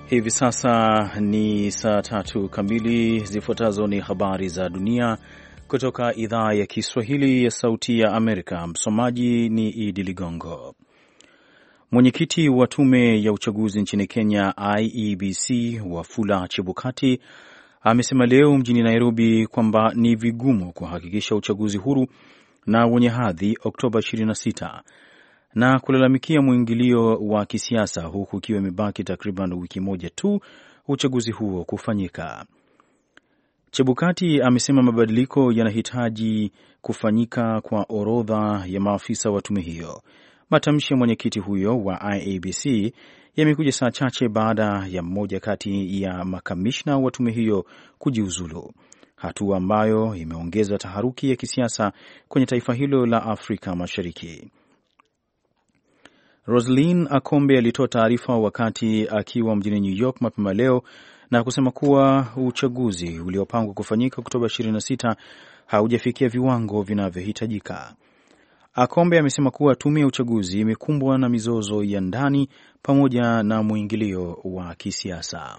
Hivi sasa ni saa 3 kamili. Zifuatazo ni habari za dunia kutoka idhaa ya Kiswahili ya Sauti ya Amerika. Msomaji ni Idi Ligongo. Mwenyekiti wa tume ya uchaguzi nchini Kenya IEBC Wafula Chebukati amesema leo mjini Nairobi kwamba ni vigumu kuhakikisha uchaguzi huru na wenye hadhi Oktoba 26 na kulalamikia mwingilio wa kisiasa, huku ikiwa imebaki takriban wiki moja tu uchaguzi huo kufanyika. Chebukati amesema mabadiliko yanahitaji kufanyika kwa orodha ya maafisa wa tume hiyo. Matamshi ya mwenyekiti huyo wa IEBC yamekuja saa chache baada ya mmoja kati ya makamishna wa tume hiyo kujiuzulu, hatua ambayo imeongeza taharuki ya kisiasa kwenye taifa hilo la Afrika Mashariki. Roslyn Akombe alitoa taarifa wakati akiwa mjini New York mapema leo na kusema kuwa uchaguzi uliopangwa kufanyika Oktoba 26 haujafikia viwango vinavyohitajika. Akombe amesema kuwa tume ya uchaguzi imekumbwa na mizozo ya ndani pamoja na mwingilio wa kisiasa.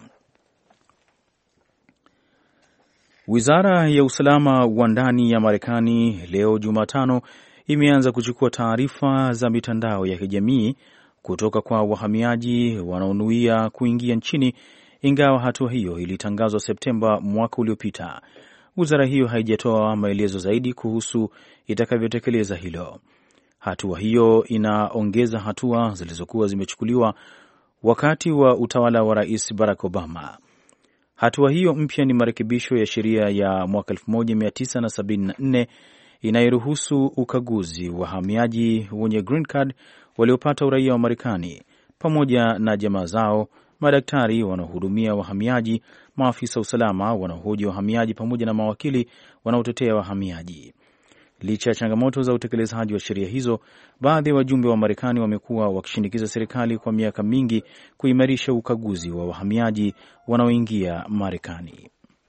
Wizara ya usalama wa ndani ya Marekani leo Jumatano imeanza kuchukua taarifa za mitandao ya kijamii kutoka kwa wahamiaji wanaonuia kuingia nchini, ingawa hatua hiyo ilitangazwa Septemba mwaka uliopita. Wizara hiyo haijatoa maelezo zaidi kuhusu itakavyotekeleza hilo. Hatua hiyo inaongeza hatua zilizokuwa zimechukuliwa wakati wa utawala wa Rais Barack Obama. Hatua hiyo mpya ni marekebisho ya sheria ya mwaka 1974 inayoruhusu ukaguzi wa wahamiaji wenye green card waliopata uraia wa Marekani pamoja na jamaa zao, madaktari wanaohudumia wahamiaji, maafisa usalama wanaohoji wahamiaji pamoja na mawakili wanaotetea wahamiaji. Licha ya changamoto za utekelezaji wa sheria hizo, baadhi ya wajumbe wa Marekani wamekuwa wakishinikiza serikali kwa miaka mingi kuimarisha ukaguzi wa wahamiaji wanaoingia Marekani.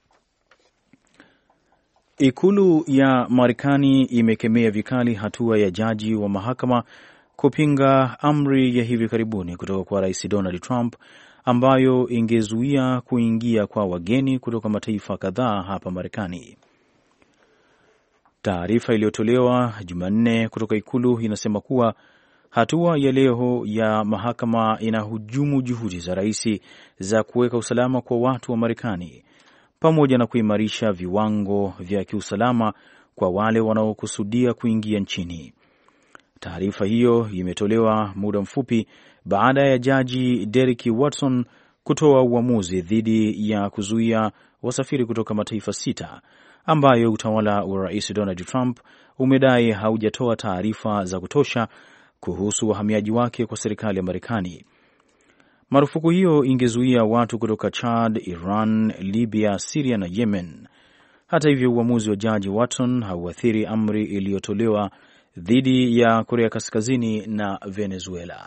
Ikulu ya Marekani imekemea vikali hatua ya jaji wa mahakama kupinga amri ya hivi karibuni kutoka kwa Rais Donald Trump ambayo ingezuia kuingia kwa wageni kutoka mataifa kadhaa hapa Marekani. Taarifa iliyotolewa Jumanne kutoka Ikulu inasema kuwa hatua ya leo ya mahakama inahujumu juhudi za rais za kuweka usalama kwa watu wa Marekani pamoja na kuimarisha viwango vya kiusalama kwa wale wanaokusudia kuingia nchini. Taarifa hiyo imetolewa muda mfupi baada ya jaji Derek Watson kutoa uamuzi dhidi ya kuzuia wasafiri kutoka mataifa 6 ambayo utawala wa Rais Donald Trump umedai haujatoa taarifa za kutosha kuhusu wahamiaji wake kwa serikali ya Marekani. Marufuku hiyo ingezuia watu kutoka Chad, Iran, Libya, Syria na Yemen. Hata hivyo, uamuzi wa jaji Watson hauathiri amri iliyotolewa dhidi ya Korea Kaskazini na Venezuela.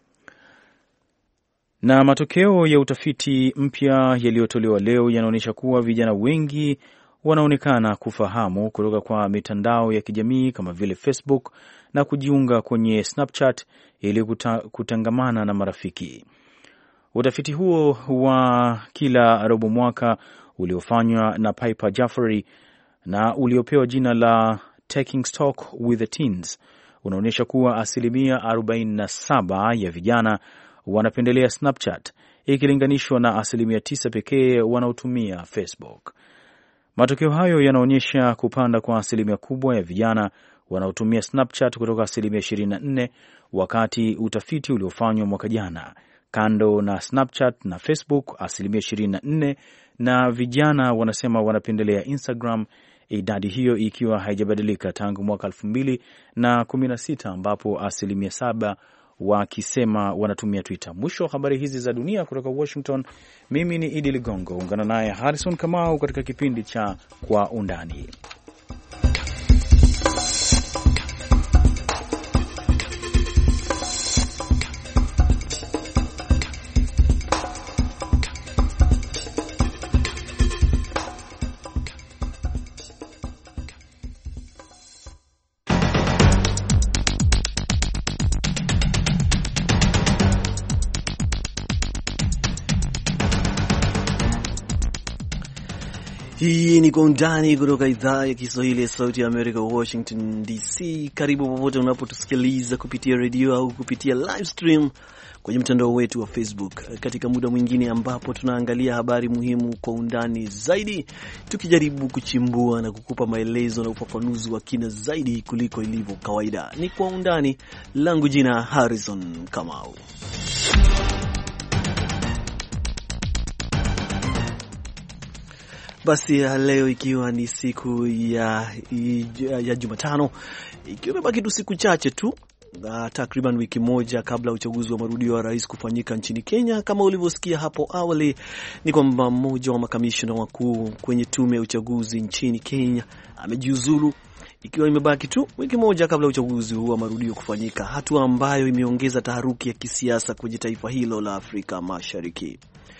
Na matokeo ya utafiti mpya yaliyotolewa leo yanaonyesha kuwa vijana wengi wanaonekana kufahamu kutoka kwa mitandao ya kijamii kama vile Facebook na kujiunga kwenye Snapchat ili kutangamana na marafiki. Utafiti huo wa kila robo mwaka uliofanywa na Piper Jaffray na uliopewa jina la Taking Stock with the Teens unaonyesha kuwa 47% ya vijana wanapendelea Snapchat ikilinganishwa na 9% pekee wanaotumia Facebook. Matokeo hayo yanaonyesha kupanda kwa asilimia kubwa ya vijana wanaotumia Snapchat kutoka 24% wakati utafiti uliofanywa mwaka jana. Kando na Snapchat na Facebook, 24% na vijana wanasema wanapendelea Instagram, idadi hiyo ikiwa haijabadilika tangu mwaka 2016 ambapo 7% wakisema wanatumia Twitter. Mwisho wa habari hizi za dunia kutoka Washington, mimi ni Idi Ligongo. Ungana naye Harrison Kamau katika kipindi cha Kwa Undani. Hii ni Kwa Undani kutoka idhaa ya Kiswahili ya Sauti ya Amerika, Washington DC. Karibu popote unapotusikiliza kupitia redio au kupitia live stream kwenye mtandao wetu wa Facebook, katika muda mwingine ambapo tunaangalia habari muhimu kwa undani zaidi, tukijaribu kuchimbua na kukupa maelezo na ufafanuzi wa kina zaidi kuliko ilivyo kawaida. Ni Kwa Undani, langu jina Harrison Kamau. Basi leo ikiwa ni siku ya Jumatano, ikiwa imebaki tu siku chache tu, takriban wiki moja kabla uchaguzi wa marudio wa rais kufanyika nchini Kenya. Kama ulivyosikia hapo awali, ni kwamba mmoja wa makamishna wakuu kwenye tume ya uchaguzi nchini Kenya amejiuzulu, ikiwa imebaki tu wiki moja kabla uchaguzi huu wa marudio kufanyika, hatua ambayo imeongeza taharuki ya kisiasa kwenye taifa hilo la Afrika Mashariki.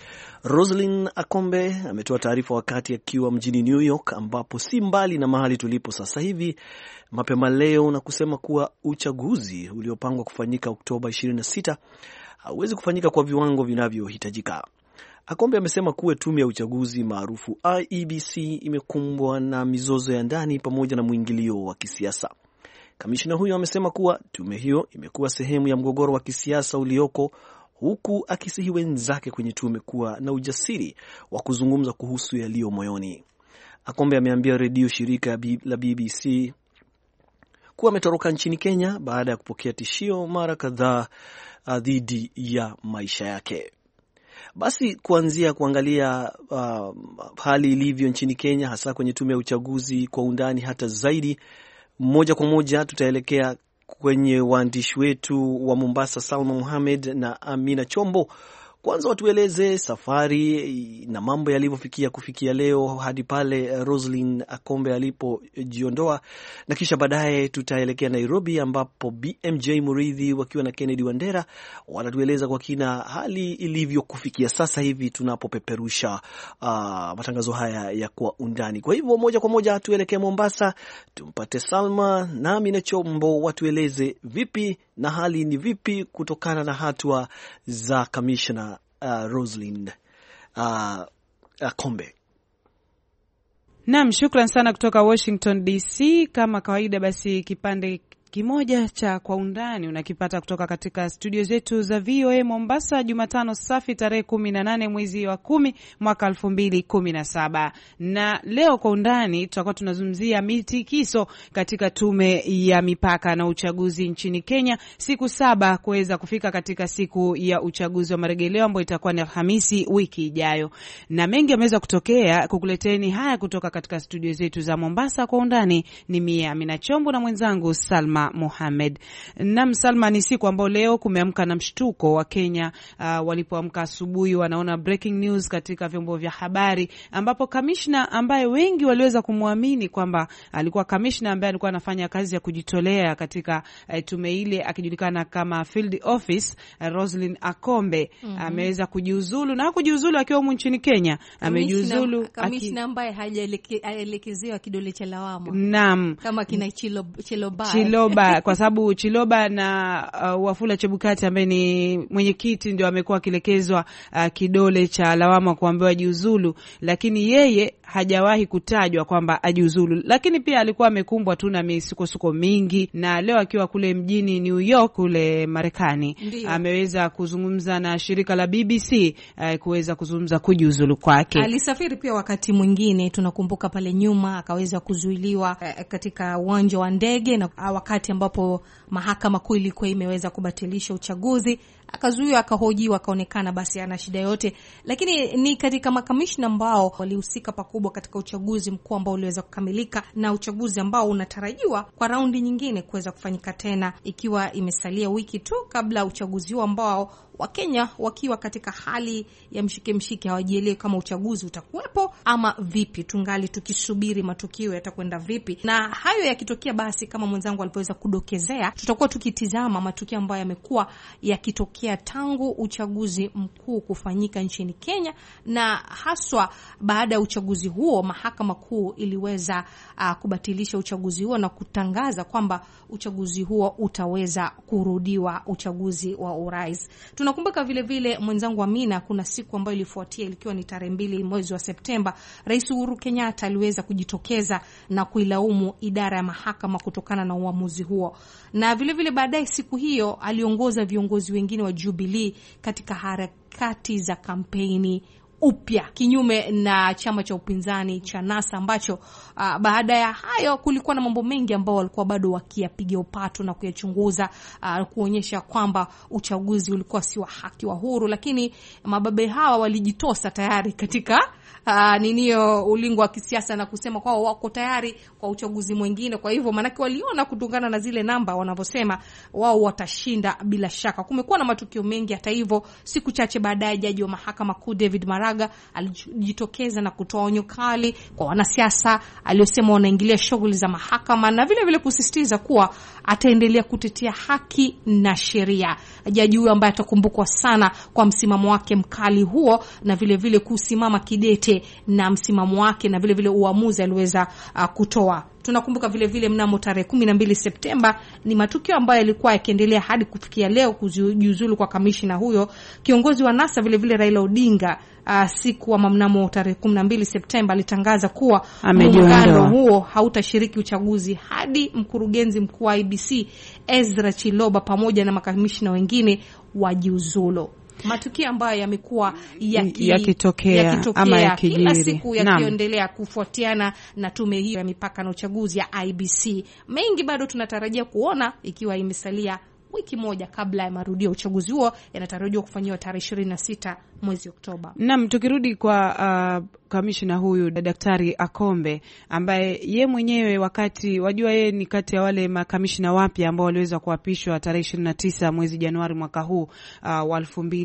Roslyn Akombe ametoa taarifa wakati akiwa mjini New York, ambapo si mbali na mahali tulipo sasa hivi, mapema leo, na kusema kuwa uchaguzi uliopangwa kufanyika Oktoba 26 hauwezi kufanyika kwa viwango vinavyohitajika. Akombe amesema kuwa tume ya uchaguzi maarufu IEBC imekumbwa na mizozo ya ndani pamoja na mwingilio wa kisiasa. Kamishna huyo amesema kuwa tume hiyo imekuwa sehemu ya mgogoro wa kisiasa ulioko, huku akisihi wenzake kwenye tume kuwa na ujasiri wa kuzungumza kuhusu yaliyo moyoni. Akombe ameambia redio shirika la BBC kuwa ametoroka nchini Kenya baada ya kupokea tishio mara kadhaa dhidi ya maisha yake. Basi kuanzia kuangalia hali ilivyo nchini Kenya, hasa kwenye tume ya uchaguzi kwa undani hata zaidi, moja kwa moja tutaelekea kwenye waandishi wetu wa Mombasa, Salma Mohamed na Amina Chombo. Kwanza watueleze safari na mambo yalivyofikia kufikia leo hadi pale Roslyn Akombe alipojiondoa, na kisha baadaye tutaelekea Nairobi ambapo BMJ Muridhi wakiwa na Kennedy Wandera wanatueleza kwa kina hali ilivyo kufikia sasa hivi tunapopeperusha matangazo haya ya Kwa Undani. Kwa hivyo moja kwa moja tuelekee Mombasa, tumpate Salma na Amina Chombo watueleze vipi na hali ni vipi kutokana na hatua za Commissioner Roslyn Akombe. Naam, shukran sana kutoka Washington DC. Kama kawaida, basi kipande kimoja cha Kwa Undani unakipata kutoka katika studio zetu za VOA Mombasa, Jumatano safi tarehe 18 mwezi wa 10 mwaka 2017. Na leo Kwa Undani tutakuwa tunazungumzia mitikiso katika tume ya mipaka na uchaguzi nchini Kenya, siku 7 kuweza kufika katika siku ya uchaguzi wa marejeleo ambayo itakuwa ni Alhamisi wiki ijayo. Na mengi yameweza kutokea. Kukuleteni haya kutoka katika studio zetu za Mombasa Kwa Undani ni mimi Amina Chombo na mwenzangu Salma Mohamed. Na Salma, ni siku ambayo leo kumeamka na mshtuko wa Kenya walipoamka asubuhi wanaona breaking news katika vyombo vya habari, ambapo kamishna ambaye wengi waliweza kumwamini kwamba alikuwa kamishna ambaye alikuwa anafanya kazi ya kujitolea katika tume ile akijulikana kama Field Office, Roslyn Akombe ameweza kujiuzulu, na hakujiuzulu akiwa humu nchini Kenya, amejiuzulu kamishna ambaye hajaelekezewa kidole cha lawama. Naam, kama kina Chiloba kwa sababu Chiloba na Wafula Chebukati ambaye ni mwenyekiti ndio amekuwa akielekezwa kidole cha lawama kuambiwa ajiuzulu, lakini yeye hajawahi kutajwa kwamba ajiuzulu. Lakini pia alikuwa amekumbwa tu na misukosuko mingi, na leo akiwa kule mjini New York kule Marekani ameweza kuzungumza na shirika la BBC kuweza kuzungumza kujiuzulu kwake. Alisafiri pia wakati mwingine, tunakumbuka pale nyuma akaweza kuzuiliwa katika uwanja wa ndege, na wakati ambapo mahakama kuu ilikuwa imeweza kubatilisha uchaguzi, akazuiwa, akahojiwa, akaonekana basi ana shida yote. Lakini ni katika makamishna ambao walihusika pakubwa katika uchaguzi mkuu ambao uliweza kukamilika, na uchaguzi ambao unatarajiwa kwa raundi nyingine kuweza kufanyika tena, ikiwa imesalia wiki tu kabla uchaguzi huo ambao Wakenya wakiwa katika hali ya mshike hawajielewi kama uchaguzi utakuwepo ama vipi. Tungali tukisubiri matukio yatakwenda vipi, na hayo yakitokea basi kama mwenzangu nilivyoweza kudokezea, tutakuwa tukitizama matukio ambayo yamekuwa yakitokea tangu uchaguzi mkuu kufanyika nchini Kenya, na haswa baada ya uchaguzi huo mahakama kuu iliweza kubatilisha uchaguzi huo na kutangaza kwamba uchaguzi huo utaweza kurudiwa, uchaguzi wa urais. Tunakumbuka vile vile mwenzangu Amina, kuna siku ambayo ilifuatia, ilikuwa ni tarehe 2 mwezi wa Septemba, Rais Uhuru Kenyatta aliweza kujitokeza na kuilaumu idara ya mahakama kutokana na uamuzi huo. Na vile vile baadaye siku hiyo aliongoza viongozi wengine wa Jubilee katika harakati za kampeni upya kinyume na chama cha upinzani cha NASA ambacho baada ya hayo kulikuwa na mambo mengi ambao walikuwa bado wakiyapiga upato na kuyachunguza, kuonyesha kwamba uchaguzi ulikuwa si wa haki wa huru, lakini mababe hawa walijitosa tayari katika ulingo wa kisiasa na kusema kwao wako tayari kwa uchaguzi mwingine. Kwa hivyo manake waliona kutungana na zile namba wanavyosema wao watashinda bila shaka. Kumekuwa na matukio mengi. Hata hivyo siku chache baadaye jaji wa mahakama kuu David Maraga alijitokeza na kutoa onyo kali kwa wanasiasa aliosema wanaingilia shughuli za mahakama, na vile vile kusisitiza kuwa ataendelea kutetea haki na sheria. Jaji huyo ambaye atakumbukwa sana kwa msimamo wake mkali huo, na vile vile kusimama kidete na msimamo wake, na vile vile uamuzi aliweza kutoa. Tunakumbuka vile vile mnamo tarehe 12 Septemba ni matukio ambayo yalikuwa yakiendelea hadi kufikia leo, kujiuzulu kwa kamishna huyo. Kiongozi wa NASA vile vile Raila Odinga siku wa mnamo tarehe 12 Septemba alitangaza kuwa muungano huo hautashiriki uchaguzi hadi mkurugenzi mkuu wa IEBC Ezra Chiloba pamoja na makamishna wengine wajiuzulu. Matukio ambayo yamekuwa yakitokea ama yakijiri kila siku yakiendelea kufuatiana na tume hiyo ya mipaka na uchaguzi ya IEBC. Mengi bado tunatarajia kuona, ikiwa imesalia wiki moja kabla ya marudio ya uchaguzi huo yanatarajiwa kufanywa tarehe 26 mwezi Oktoba. Naam, tukirudi kwa kamishna huyu Daktari Akombe, ambaye ye mwenyewe wakati wajua yeye ni kati ya wale makamishna wapya ambao waliweza kuapishwa tarehe 29 mwezi Januari mwaka huu wa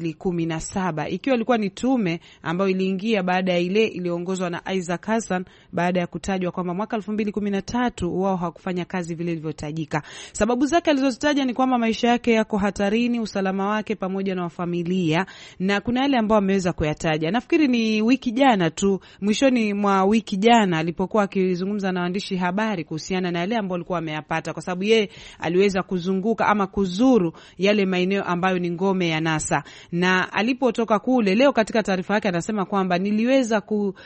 2017, ikiwa ilikuwa ni tume ambayo iliingia baada ya ile iliongozwa na Isaac Hassan baada ya kutajwa kwamba mwaka 2013 wao hawakufanya kazi vile ilivyotajika. Sababu zake alizozitaja ni kwamba maisha yake yako hatarini, usalama wake pamoja na wa familia, na kuna yale ambao ameweza kuyataja. Nafikiri ni wiki jana tu, mwishoni mwa wiki jana alipokuwa akizungumza na waandishi habari kuhusiana na yale ambao alikuwa ameyapata, kwa sababu yeye aliweza kuzunguka ama kuzuru yale maeneo ambayo ni ngome ya NASA. Na alipotoka kule leo, katika taarifa yake anasema kwamba niliweza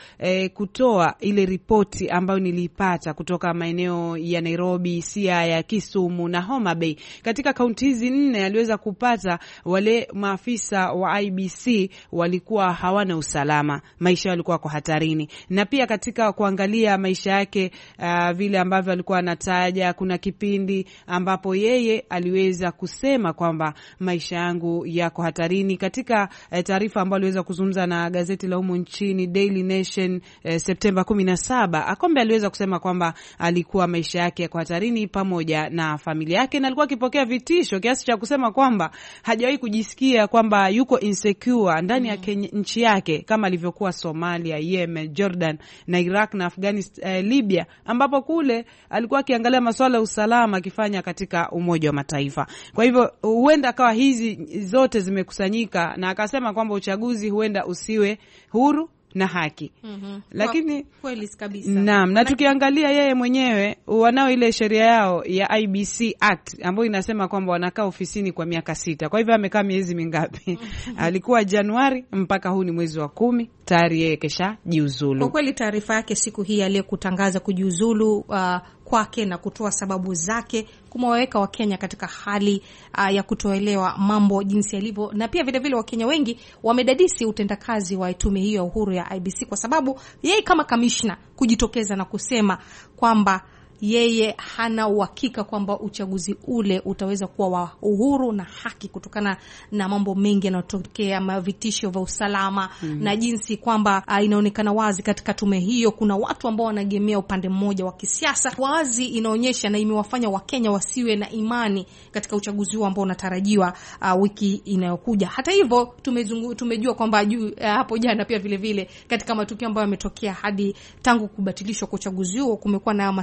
kutoa ile ripoti ambayo nilipata kutoka maeneo ya Nairobi, Siaya, Kisumu na Homa Bay. Katika kaunti hizi 4 aliweza kupata wale maafisa wa IEBC walikuwa hawana usalama, maisha walikuwa kwa hatarini. Na pia katika kuangalia maisha yake vile ambavyo alikuwa anataja, kuna kipindi ambapo yeye aliweza kusema kwamba maisha yangu yako hatarini. Katika taarifa ambayo aliweza kuzungumza na gazeti la humu nchini Daily Nation Septemba 17, Akombe aliweza kusema kwamba alikuwa maisha yake yako hatarini pamoja na familia yake, na alikuwa akipokea vitisho kiasi cha kusema kwamba hajawahi kujisikia kwamba yuko insecure ndani ya nchi yake kama alivyokuwa Somalia, Yemen, Jordan na Iraq na Afghanistan, Libya, ambapo kule alikuwa akiangalia masuala ya usalama akifanya katika Umoja wa Mataifa. Kwa hivyo huenda akawa hizi zote zimekusanyika, na akasema kwamba uchaguzi huenda usiwe huru na haki. Lakini kweli kabisa. Naam, na tukiangalia yeye mwenyewe wanao ile sheria yao ya IEBC Act ambayo inasema kwamba wanakaa ofisini kwa miaka 6. Kwa hivyo amekaa miezi mingapi? Alikuwa Januari mpaka huu ni mwezi wa 10, tayari yeye kesha jiuzulu. Kwa kweli taarifa yake siku hii aliyekutangaza kujiuzulu kwake na kutoa sababu zake kumeweka Wakenya katika hali ya kutoelewa mambo jinsi yalivyo, na pia vile vile Wakenya wengi wamedadisi utendakazi wa tume hiyo ya uhuru ya IEBC, kwa sababu yeye kama kamishna kujitokeza na kusema kwamba yeye hana uhakika kwamba uchaguzi ule utaweza kuwa wa uhuru na haki kutokana na mambo mengi yanayotokea, mavitisho vya usalama na jinsi kwamba inaonekana wazi katika tume hiyo kuna watu ambao wanagemea upande mmoja wa kisiasa. Wazi inaonyesha na imewafanya Wakenya wasiwe na imani katika uchaguzi huo ambao unatarajiwa wiki inayokuja. Hata hivyo tumejua kwamba hapo jana pia vile vile katika matukio ambayo yametokea hadi tangu kubatilishwa kwa uchaguzi huo kumekuwa na masuala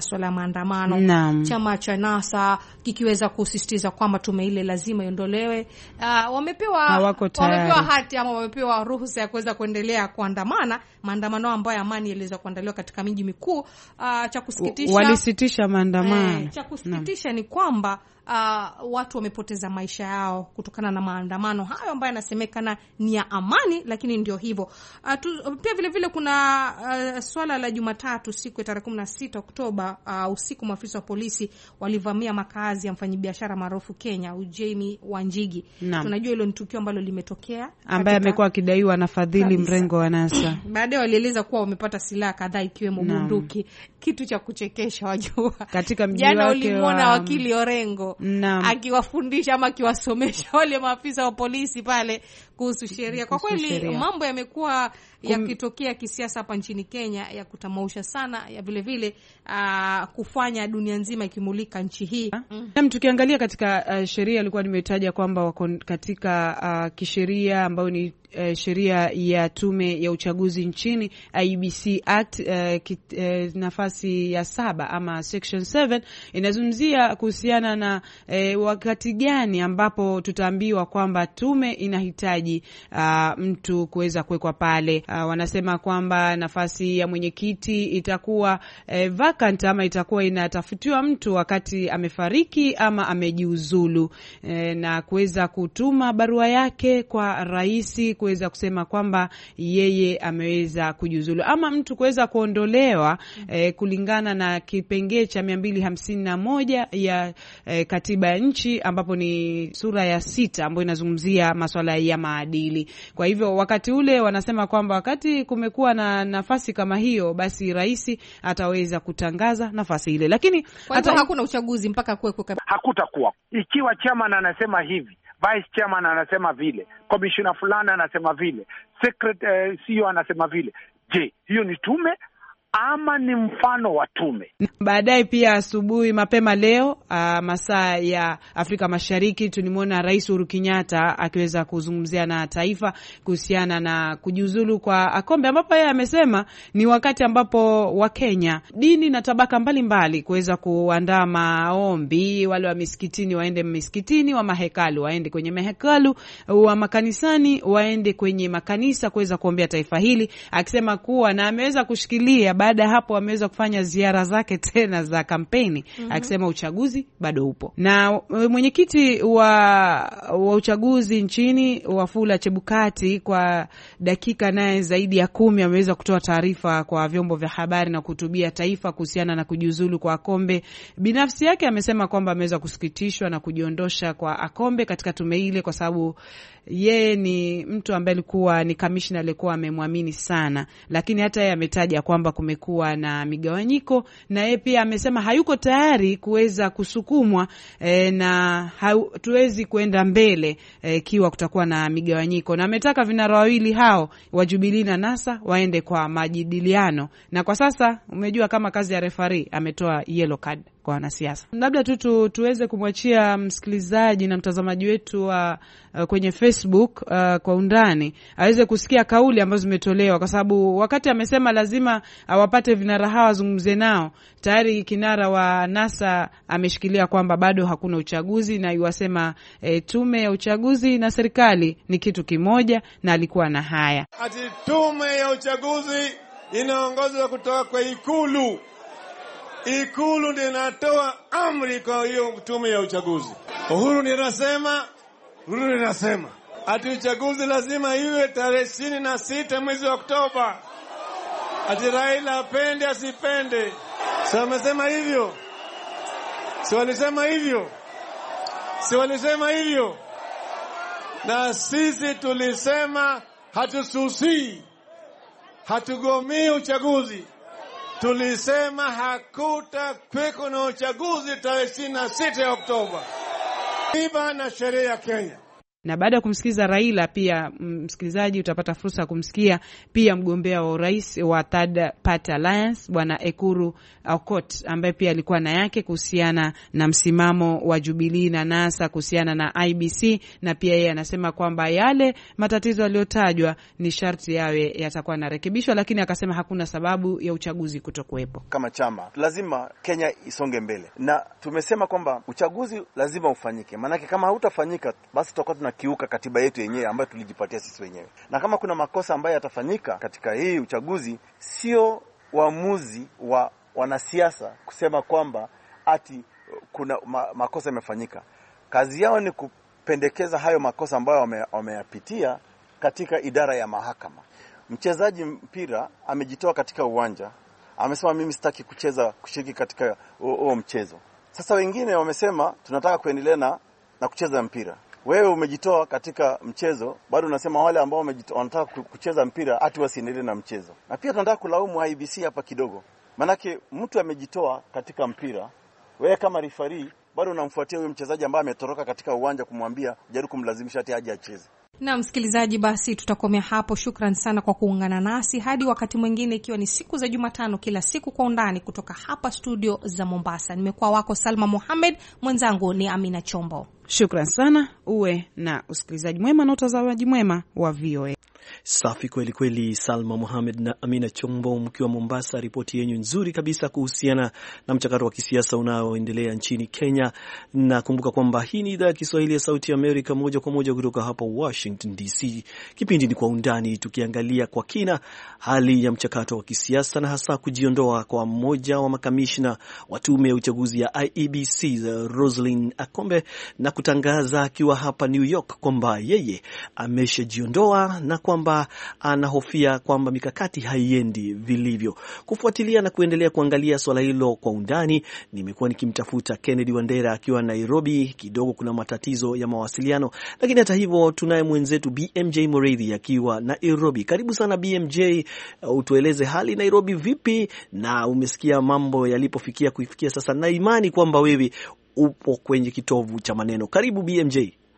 maandamano. Chama cha NASA kikiweza kusisitiza kwamba tume ile lazima iondolewe. Wamepewa hati ama wamepewa ruhusa ya kuweza kuendelea kuandamana, maandamano ambayo amani yaliweza kuandaliwa katika miji mikuu. Cha kusikitisha walisitisha maandamano. Cha kusikitisha ni kwamba watu wamepoteza maisha yao kutokana na maandamano hayo ambayo yanasemekana ni ya amani, lakini ndio hivyo. Pia vile vile kuna swala la Jumatatu siku ya tarehe 16 Oktoba usiku, maafisa wa polisi walivamia makazi ya mfanyabiashara maarufu Kenya, Jamie Wanjigi. Tunajua hilo ni tukio ambalo limetokea, ambaye amekuwa akidaiwa na fadhili mrengo wa NASA. Baadaye walieleza kuwa wamepata silaha kadhaa ikiwemo bunduki. Kitu cha kuchekesha, wajua, katika mji wake jana ulimwona wakili Orengo akiwafundisha ama akiwasomesha wale maafisa wa polisi pale kuhusu sheria. Kwa kweli mambo yamekuwa yakitokea kisiasa hapa nchini Kenya ya kutamausha sana, ya vile vile kufanya dunia nzima ikimulika nchi hii. Tukiangalia katika sheria alikuwa nimetaja kwamba wako katika kisheria ambayo ni sheria ya tume ya uchaguzi nchini, IEBC Act, nafasi ya 7 ama section 7 inazungumzia kuhusiana na wakati gani ambapo tutaambiwa kwamba tume inahitaji mtu kuweza kuwekwa pale. Wanasema kwamba nafasi ya mwenyekiti itakuwa vacant ama itakuwa inatafutiwa mtu wakati amefariki ama amejiuzulu, na kuweza kutuma barua yake kwa rais kuweza kusema kwamba yeye ameweza kujiuzulu, ama mtu kuweza kuondolewa kulingana na kipengee cha 251 ya katiba ya nchi, ambapo ni sura ya 6 ambayo inazungumzia masuala ya maadili. Kwa hivyo wakati ule wanasema kwamba wakati kumekuwa na nafasi kama hiyo, basi rais ataweza kutangaza nafasi ile, lakini hata hakuna uchaguzi mpaka kuweko hakutakuwa. Ikiwa chairman anasema hivi, vice chairman anasema vile, commissioner fulani anasema vile, secretary CEO anasema vile, je, hiyo ni tume ama ni mfano wa tume? Baadaye pia asubuhi mapema leo masaa ya Afrika Mashariki tulimwona Rais Uhuru Kenyatta akiweza kuzungumzia na taifa kuhusiana na kujiuzulu kwa Akombe, ambapo yeye amesema ni wakati ambapo Wakenya, dini na tabaka mbalimbali kuweza kuandaa maombi, wale wa misikitini waende misikitini, wa mahekalu waende kwenye mahekalu, wa makanisani waende kwenye makanisa kuweza kuombea taifa hili, akisema kuwa na ameweza kushikilia. Baada ya hapo ameweza kufanya ziara zake tena za kampeni, akisema uchaguzi bado upo. Na mwenyekiti wa uchaguzi nchini, Wafula Chebukati, kwa dakika naye zaidi ya 10 ameweza kutoa taarifa kwa vyombo vya habari na kuhutubia taifa kuhusiana na kujiuzulu kwa Akombe. Binafsi yake amesema kwamba ameweza kusikitishwa na kujiondosha kwa Akombe katika tume ile, kwa sababu yeye ni mtu ambaye alikuwa ni kamishna alikuwa amemwamini sana, lakini hata yeye ametaja kwamba kumekuwa na migawanyiko, na yeye pia amesema hayuko tayari kuweza kusukumwa na hatuwezi kuenda mbele ikiwa kutakuwa na migawanyiko, na ametaka vinara wawili hao wa Jubilee na NASA waende kwa majadiliano. Na kwa sasa umejua kama kazi ya referee, ametoa yellow card kwa wanasiasa. Labda tuweze kumwachia msikilizaji na mtazamaji wetu wa kwenye Facebook kwa undani aweze kusikia kauli ambazo zimetolewa, kwa sababu wakati amesema lazima awapate vinara hawa zungumze nao, tayari kinara wa NASA ameshikilia kwamba bado hakuna uchaguzi, na yuwasema tume ya uchaguzi na serikali ni kitu kimoja, na alikuwa na haya ati tume ya uchaguzi inaongozwa kutoka kwa Ikulu. Ikulu ndio inatoa amri kwa hiyo tume ya uchaguzi. Uhuru ndiye anasema ati uchaguzi lazima iwe tarehe 26 mwezi wa Oktoba. Ati Raila apende asipende. Sio amesema hivyo? Si walisema hivyo? Na sisi tulisema hatususi, hatugomii uchaguzi. Tulisema hakutakuweko na uchaguzi tarehe 26 Oktoba. Katiba na sheria ya Kenya Na baada ya kumsikiza Raila, pia msikilizaji utapata fursa ya kumsikia pia mgombea wa urais wa Third Party Alliance Bwana Ekuru Aukot, ambaye pia alikuwa na yake kuhusiana na msimamo wa Jubilee na NASA kuhusiana na IBC, na pia yeye anasema kwamba yale matatizo yaliyotajwa ni sharti yawe yatakuwa na rekebishwa, lakini akasema hakuna sababu ya uchaguzi kutokuwepo. Kama chama lazima Kenya isonge mbele, na tumesema kwamba uchaguzi lazima ufanyike, maana kama hautafanyika basi tutakuwa tunakiuka katiba yetu yenyewe ambayo tulijipatia sisi wenyewe. Na kama kuna makosa ambayo yatafanyika katika hii uchaguzi, sio uamuzi wa wanasiasa kusema kwamba ati kuna makosa yamefanyika. Kazi yao ni kupendekeza hayo makosa ambayo wameyapitia katika idara ya mahakama. Mchezaji mpira amejitoa katika uwanja, amesema mimi sitaki kushiriki katika huo mchezo. Sasa wengine wamesema tunataka kuendelea na kucheza mpira. Wewe umejitoa katika mchezo, bado unasema wale ambao wanataka kucheza mpira ati wasiendelee na mchezo. Na pia tunataka kulaumu IBC hapa kidogo. Manake mtu amejitoa katika mpira, wewe kama referee bado unamfuatia huyo mchezaji ambaye ametoroka katika uwanja kumwambia jaribu kumlazimisha ati aje acheze. Na msikilizaji, basi tutakomea hapo. Shukran sana kwa kuungana nasi hadi wakati mwingine, ikiwa ni siku za Jumatano kila siku kwa undani kutoka hapa studio za Mombasa. Nimekuwa wako Salma Mohamed, mwenzangu ni Amina Chombo. Shukran sana, uwe na usikilizaji mwema na utazamaji mwema wa VOA. Safi kweli kweli, Salma Mohamed na Amina Chombo mkiwa Mombasa. Ripoti yenu nzuri kabisa kuhusiana na mchakato wa kisiasa unaoendelea nchini Kenya. Na kumbuka kwamba hii ni idhaa ya Kiswahili ya Sauti ya Amerika, moja kwa moja kutoka hapa Washington DC. Kipindi ni Kwa Undani, tukiangalia kwa kina hali ya mchakato wa kisiasa na hasa kujiondoa kwa mmoja wa makamishna wa tume ya uchaguzi ya IEBC, Roslyn Akombe, na kutangaza akiwa hapa New York kwamba yeye ameshajiondoa na kwamba anahofia kwamba mikakati haiendi vilivyo. Kufuatilia na kuendelea kuangalia swala hilo kwa undani, nimekuwa nikimtafuta Kennedy Wandera akiwa Nairobi. Kidogo kuna matatizo ya mawasiliano, lakini hata hivyo tunaye mwenzetu BMJ Mureithi akiwa Nairobi. Karibu sana BMJ, utueleze hali Nairobi vipi, na umesikia mambo yalipofikia kufikia sasa, na imani kwamba wewe upo kwenye kitovu cha maneno. Karibu BMJ.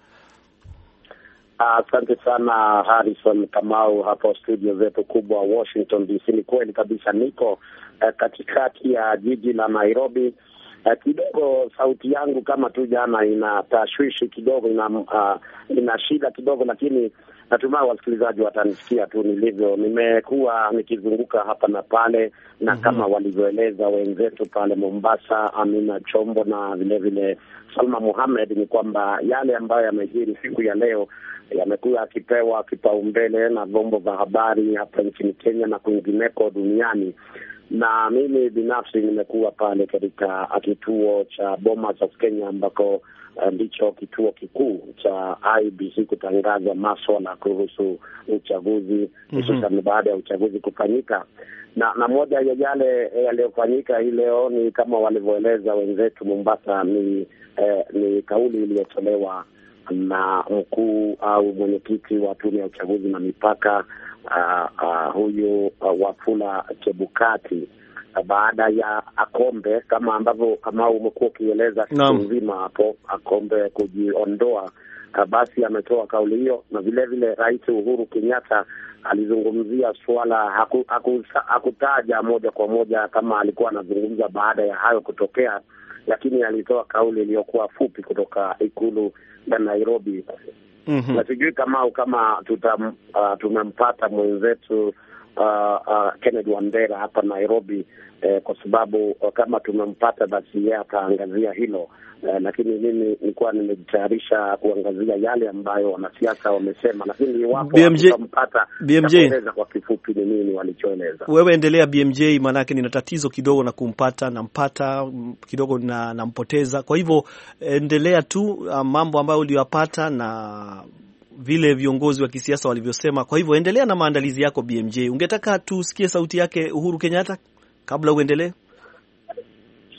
Asante sana Harrison Kamau hapo studio zetu kubwa Washington DC. Ni kweli kabisa niko katikati ya jiji la Nairobi. Kidogo sauti yangu kama tu jana ina tashwishi kidogo, ina shida kidogo, lakini natumai wasikilizaji watanisikia tu nilivyo. Nimekuwa nikizunguka hapa na pale na kama walivyoeleza wenzetu pale Mombasa, Amina Chombo na vile vile Salma Mohamed, ni kwamba yale ambayo yamejiri siku ya leo yamekuwa akipewa kipaumbele na vyombo vya habari hapa nchini Kenya na kwingineko duniani. Na mimi binafsi nimekuwa pale katika kituo cha Bomas of Kenya ambako ndicho kituo kikuu cha IEBC kutangaza masuala kuhusu uchaguzi, hususan baada ya uchaguzi kufanyika. Na moja ya yale yaliyofanyika hii leo ni kama walivyoeleza wenzetu Mombasa, ni kauli iliyotolewa na mkuu au mwenyekiti wa tume ya uchaguzi na mipaka huyu Wafula Chebukati, baada ya Akombe kama ambavyo kama umekuwa ukieleza siku nzima hapo, Akombe kujiondoa. Basi ametoa kauli hiyo, na vile vile Rais Uhuru Kenyatta alizungumzia swala, hakutaja moja kwa moja kama alikuwa anazungumza baada ya hayo kutokea, lakini alitoa kauli iliyokuwa fupi kutoka ikulu ya Nairobi. Na sijui kama tumempata mwenzetu Kennedy Wandera hapa Nairobi, kwa sababu kama tumempata basi yeye ataangazia hilo. Lakini mimi nilikuwa nimejitayarisha kuangazia yale ambayo wanasiasa wamesema, lakini wapo tutampata kueleza kwa kifupi ni nini walichoeleza. Wewe endelea BMJ, manake nina tatizo kidogo na nampata kidogo na nampoteza. Kwa hivyo endelea tu mambo ambayo uliyopata na vile viongozi wa kisiasa walivyosema. Kwa hivyo endelea na maandalizi yako BMJ. Ungetaka tusikie sauti yake Uhuru Kenyatta kabla uendelee?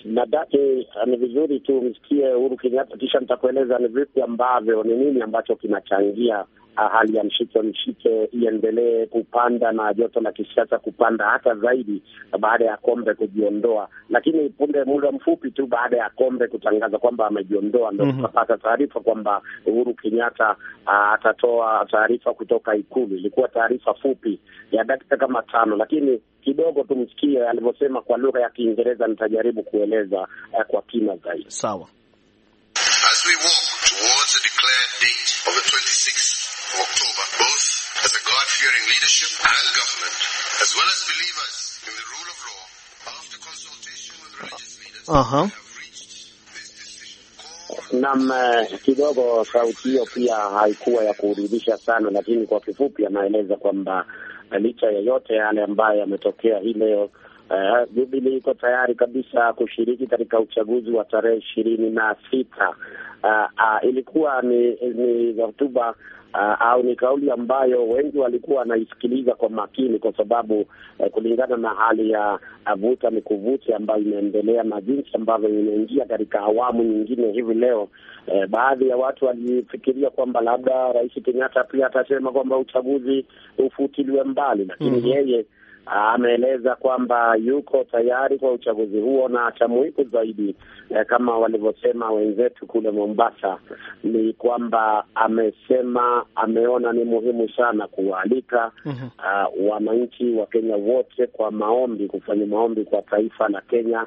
Nadhani ni vizuri tu msikie Uhuru Kenyatta, kisha nitakueleza ni vipi ambavyo, ni nini ambacho kinachangia hali ya mshike iendelee kupanda na joto la kisiasa kupanda hata zaidi baada ya Kombe kujiondoa. Lakini punde muda mfupi tu baada ya Kombe kutangaza kwamba amejiondoa, ndio tukapata taarifa kwamba Uhuru Kenyatta atatoa taarifa kutoka Ikulu. Ilikuwa taarifa fupi ya dakika kama 5, lakini kidogo tumsikie alivyosema kwa lugha ya Kiingereza. Nitajaribu kueleza kwa kina zaidi. Sawa. As we walk towards the declared date of the 26th of October, both as a God-fearing leadership and government, as well as believers in the rule of law, after consultation with religious leaders, have reached this decision. Naam, kidogo sauti hiyo pia haikuwa ya kuridhisha sana, lakini kwa kifupi anaeleza kwamba licha ya yote yale ambayo yametokea hii leo, Jubilee iko tayari kabisa kushiriki katika uchaguzi wa tarehe 26. Ilikuwa ni hotuba au ni kauli ambayo wengi walikuwa wanaisikiliza kwa makini, kwa sababu kulingana na hali ya vuta ni kuvuti ambayo inaendelea na jinsi ambavyo imeingia katika awamu nyingine hivi leo, baadhi ya watu walifikiria kwamba labda Rais Kenyatta pia atasema kwamba uchaguzi ufutiliwe mbali, lakini yeye ameeleza kwamba yuko tayari kwa uchaguzi huo, na cha muhimu zaidi kama walivyosema wenzetu kule Mombasa ni kwamba amesema ameona ni muhimu sana kuwaalika wananchi wa Kenya wote kwa maombi, kufanya maombi kwa taifa la Kenya,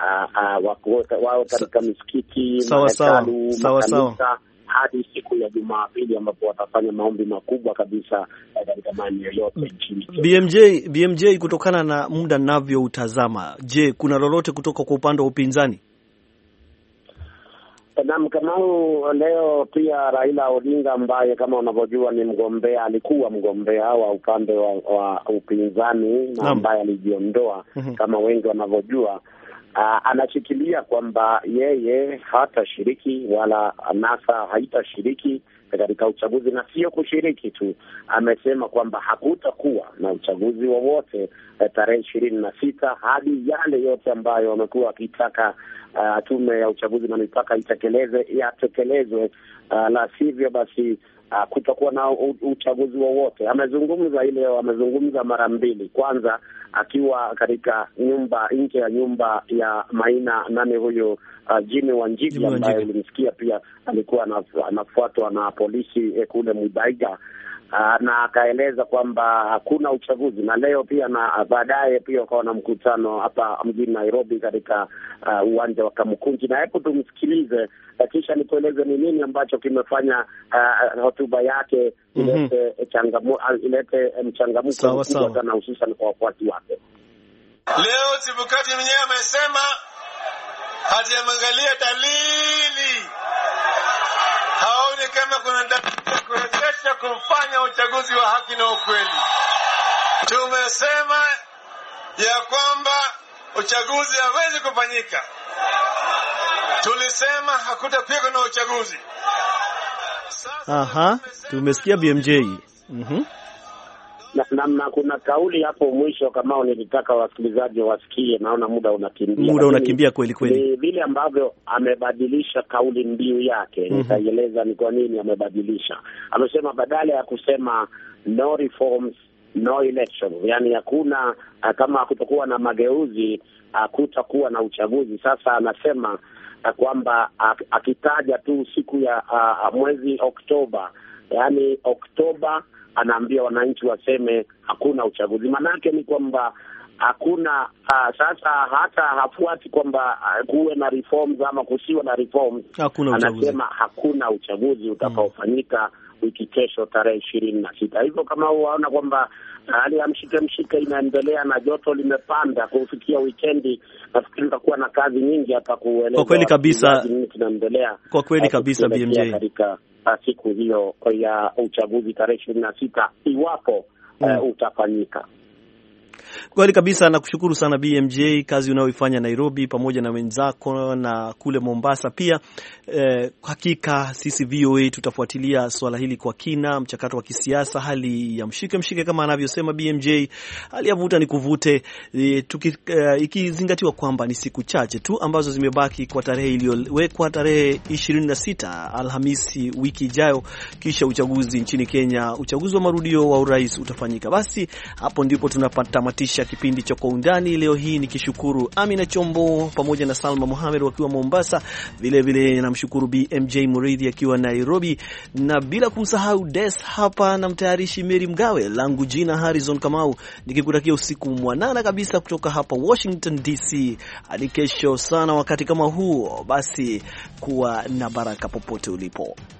wao katika misikiti, mahekalu, makanisa hadi siku ya Jumapili ambapo watafanya maombi makubwa kabisa katika maeneo yote nchini. BMJ, kutokana na muda ninavyoutazama, je, kuna lolote kutoka kwa upande wa upinzani? Naam, Kamau, leo pia Raila Odinga ambaye kama unavyojua ni mgombea, alikuwa mgombea wa upande wa upinzani na ambaye alijiondoa kama wengi wanavyojua, anashikilia kwamba yeye hatashiriki wala NASA haitashiriki katika uchaguzi, na sio kushiriki tu, amesema kwamba hakutakuwa na uchaguzi wowote tarehe 26 hadi yale yote ambayo wamekuwa wakitaka tume ya uchaguzi na mipaka yatekelezwe, la sivyo basi kutakuwa na uchaguzi wowote. Amezungumza mara mbili, kwanza akiwa katika nje ya nyumba ya Maina nane huyo Jimmy Wanjigi ambaye ulimsikia pia alikuwa anafuatwa na polisi kule Muthaiga, na akaeleza kwamba hakuna uchaguzi. Na leo pia na baadaye pia wakawa na mkutano hapa mjini Nairobi katika uwanja wa Kamukunji, na hebu tumsikilize kisha nikueleze ni nini ambacho kimefanya hotuba yake ilete mchangamuko mkubwa sana, hususan kwa wafuasi wake. Leo Chebukati mwenyewe amesema hajaangalia dalili, haoni kama kuna dalili ya kuwezesha kufanya uchaguzi wa haki na ukweli. Tumesema ya kwamba uchaguzi hawezi kufanyika. Tulisema hakutakuwa na uchaguzi. Tumesikia BMJ. Na kuna kauli hapo mwisho kama nilitaka wasikilizaji wasikie, naona muda unakimbia kweli kweli. Ni vile ambavyo amebadilisha kauli mbiu yake. Nitaeleza ni kwa nini amebadilisha. Amesema badala ya kusema no reforms no election, yani hakuna, kama hakutakuwa na mageuzi hakutakuwa na uchaguzi. Sasa anasema kwamba akitaja tu siku ya mwezi Oktoba, yani Oktoba, anaambia wananchi waseme hakuna uchaguzi. Manake ni kwamba hakuna sasa hata hafuati kwamba kuwe na reforms ama kusiwe na reforms. Anasema hakuna uchaguzi utakaofanyika wiki kesho tarehe 26. Hivyo kama unaona kwamba hali ya mshike inaendelea na joto limepanda kufikia weekendi, nafikiri tutakuwa na kazi nyingi hapa kueleza. Kwa kweli kabisa tunaendelea. Kwa kweli kabisa BMJ. Katika siku hiyo ya uchaguzi tarehe 26 iwapo utafanyika. Kweli kabisa, nakushukuru sana BMJ, kazi unayoifanya Nairobi pamoja na wenzako na kule Mombasa pia. Hakika sisi VOA tutafuatilia swala hili kwa kina, mchakato wa kisiasa, hali ya mshike kama anavyosema BMJ, hali ya vuta ni kuvute, ikizingatiwa kwamba ni siku chache tu ambazo zimebaki kwa tarehe iliyowekwa, tarehe 26 Alhamisi wiki ijayo, kisha uchaguzi nchini Kenya, uchaguzi wa marudio wa urais utafanyika. Basi hapo ndipo tunatamatisha kipindi cha Kwa Undani leo hii, nikishukuru Amina Chombo pamoja na Salma Mohamed wakiwa Mombasa, vile vile namshukuru BMJ Muridhi akiwa Nairobi, na bila kumsahau Des hapa na mtayarishi Mary Mgawe, langu jina Harrison Kamau, nikikutakia usiku mwanana kabisa kutoka hapa Washington DC. Hadi kesho sana wakati kama huo, basi kuwa na baraka popote ulipo.